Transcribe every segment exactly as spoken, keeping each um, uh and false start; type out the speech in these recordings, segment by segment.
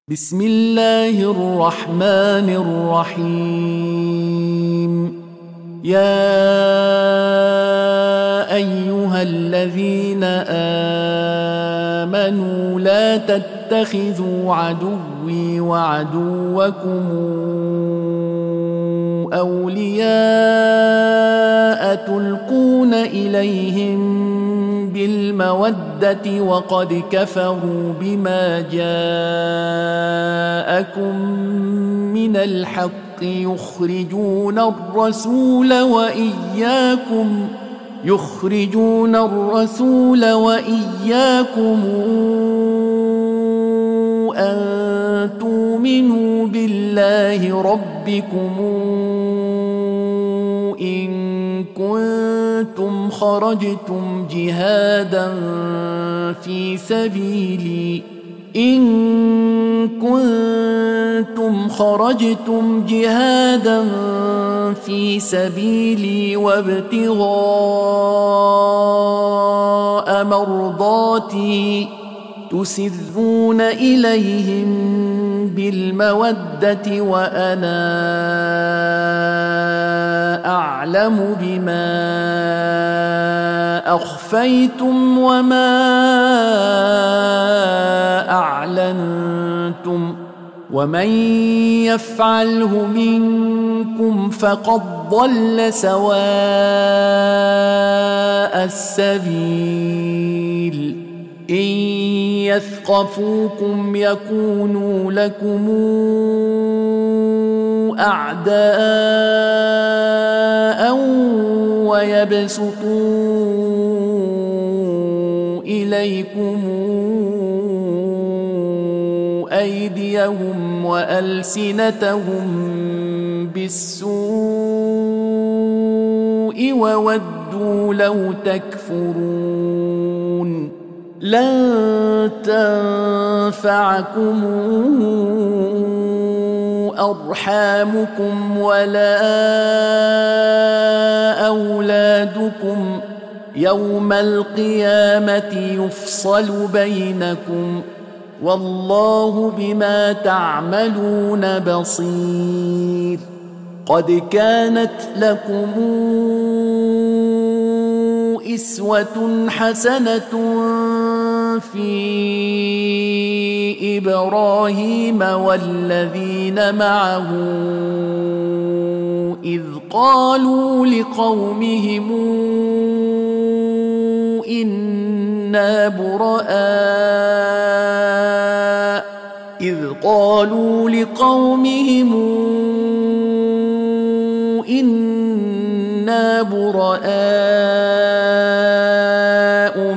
بسم الله الرحمن الرحيم. يا أيها الذين آمنوا لا تتخذوا عدوي وعدوكم أولياء تلقون إليهم بالمودة وقد كفروا بما جاءكم من الحق يخرجون الرسول وإياكم يخرجون الرسول وإياكم أن تؤمنوا بالله ربكم إن كنتم خرجتم جهادا في سبيلي إن كنتم خرجتم جهادا في سبيلي وابتغاء مرضاتي تسرون إليهم بالمودة وأنا أعلم بما أخفيتم وما أعلنتم ومن يفعله منكم فقد ضل سواء السبيل. إن يثقفوكم يكونوا لكم أعداء ويبسطوا إليكم أيديهم وألسنتهم بالسوء وودوا لو تكفرون. لن تنفعكم أرحامكم ولا أولادكم يوم القيامة يفصل بينكم والله بما تعملون بصير. قد كانت لكم إسوة حسنة في إبراهيم والذين معه إذ قالوا لقومهم إنا براء إذ قالوا لقومهم إنا براء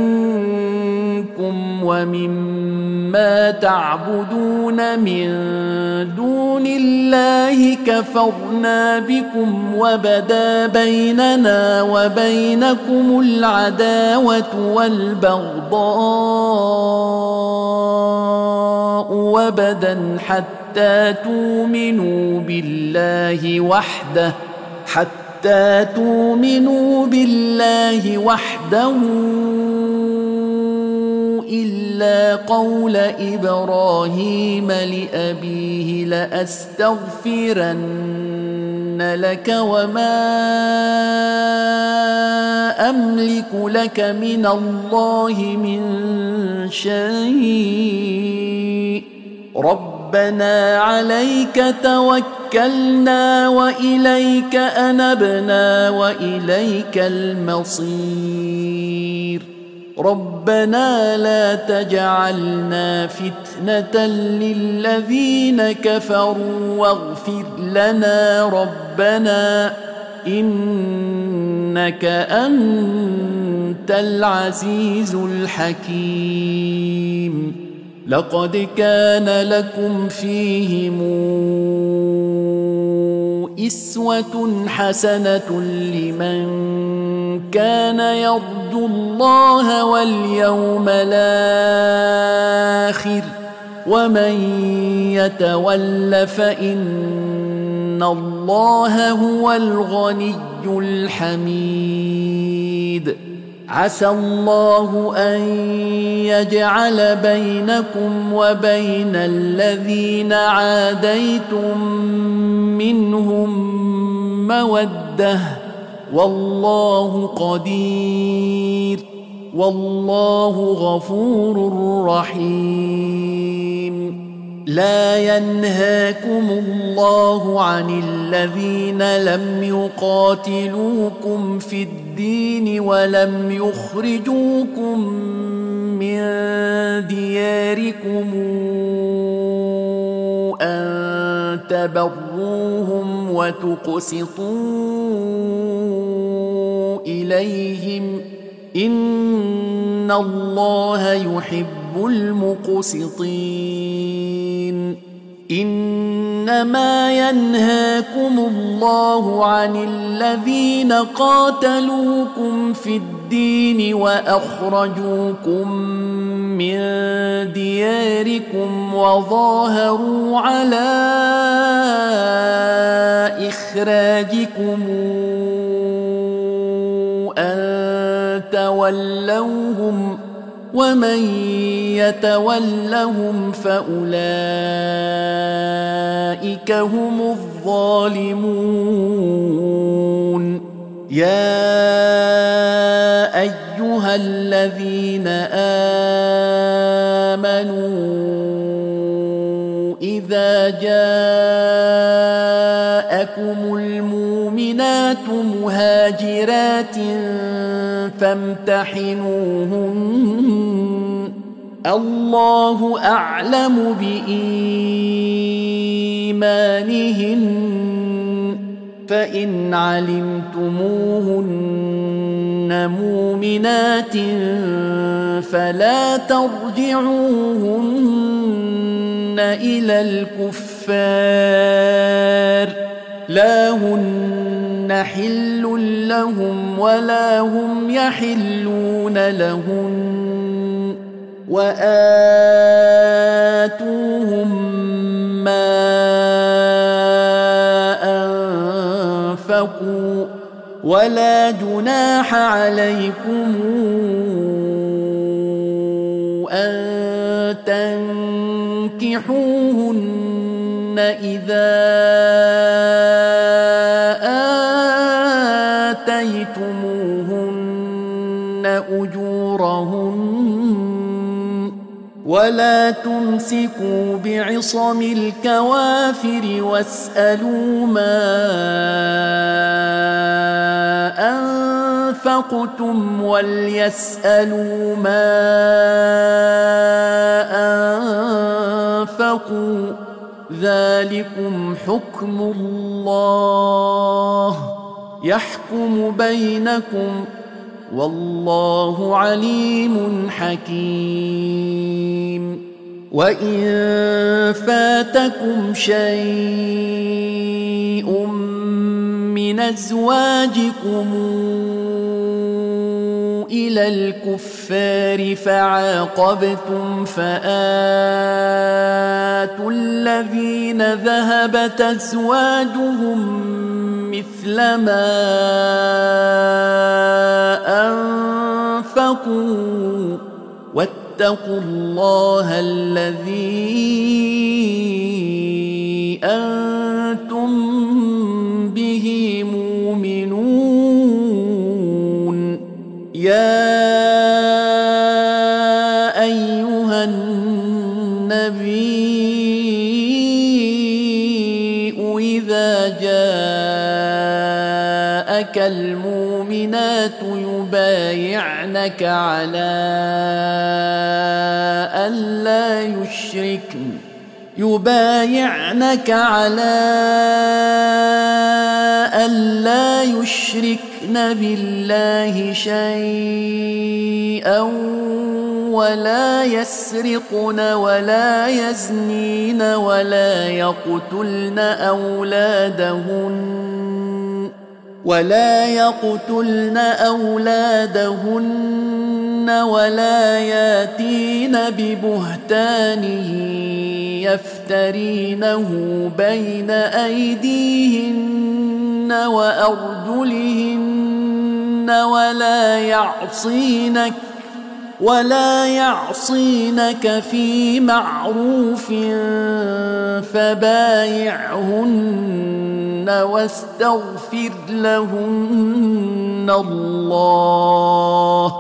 منكم ومما تعبدون من دون الله كفرنا بكم وبدا بيننا وبينكم العداوة والبغضاء وبدا حتى تؤمنوا بالله وحده حتى تؤمنوا بالله وحده إلا قول إبراهيم لأبيه لأستغفرن لك وما أملك لك من الله من شيء ربنا عليك توكلنا وإليك أنبنا وإليك المصير. ربنا لا تجعلنا فتنة للذين كفروا واغفر لنا ربنا إنك أنت العزيز الحكيم. لقد كان لكم فيهم إسوة حسنة لمن كان يرجو الله واليوم الآخر ومن يتول فإن الله هو الغني الحميد. عسى الله أن يجعل بينكم وبين الذين عاديتم منهم مودة والله قدير والله غفور رحيم. لا ينهاكم الله عن الذين لم يقاتلوكم في الدين ولم يخرجوكم من دياركم أن تبروهم وتقسطوا إليهم إن الله يحب المقسطين. إنما ينهاكم الله عن الذين قاتلوكم في الدين وأخرجوكم من دياركم وظاهروا على إخراجكم أن تولوهم ومن يتولهم فأولئك هم الظالمون. يا أيها الذين آمنوا إذا جاءكم المؤمنات مهاجرات فامتحنوهن الله أعلم بإيمانهن فإن علمتموهن مؤمنات فلا ترجعوهن إلى الكفار لا هن حل لهم ولا هم يحلون لهن وآتوهم ما أنفقوا ولا جناح عليكم أن تنكحوهن إذا آتيتموهن أجورهن ولا تمسكوا بعصم الكوافر واسألوا ما أنفقتم وليسألوا ما أنفقوا ذلكم حكم الله يحكم بينكم والله عليم حكيم. وإن فاتكم شيء من أزواجكم إلى الكفار فعاقبتم فآتوا الذين ذهبت أزواجهم مثل ما أنفقوا واتقوا الله الذي أنتم به مؤمنون. يا أيها النبي إذا جاءك المؤمنات يبايعنك على ألا يشركن يبايعنك على ألا يشركن بالله شيئا ولا يسرقن ولا يزنين ولا يقتلن أولادهن ولا يقتلن أولادهن ولا ياتين ببهتان يفترينه بين أيديهن وأرجلهن ولا يعصينك ولا يعصينك في معروف فبايعهن واستغفر لهن الله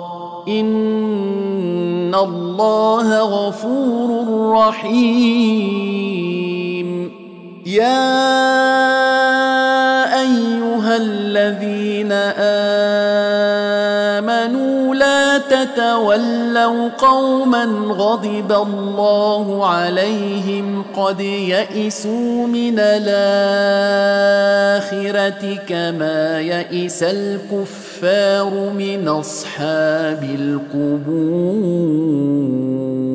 إن الله غفور رحيم. يا أيها الذين آمنوا لا تتولوا قوما غضب الله عليهم قد يئسوا من الآخرة كما يئس الكفار من أصحاب القبور.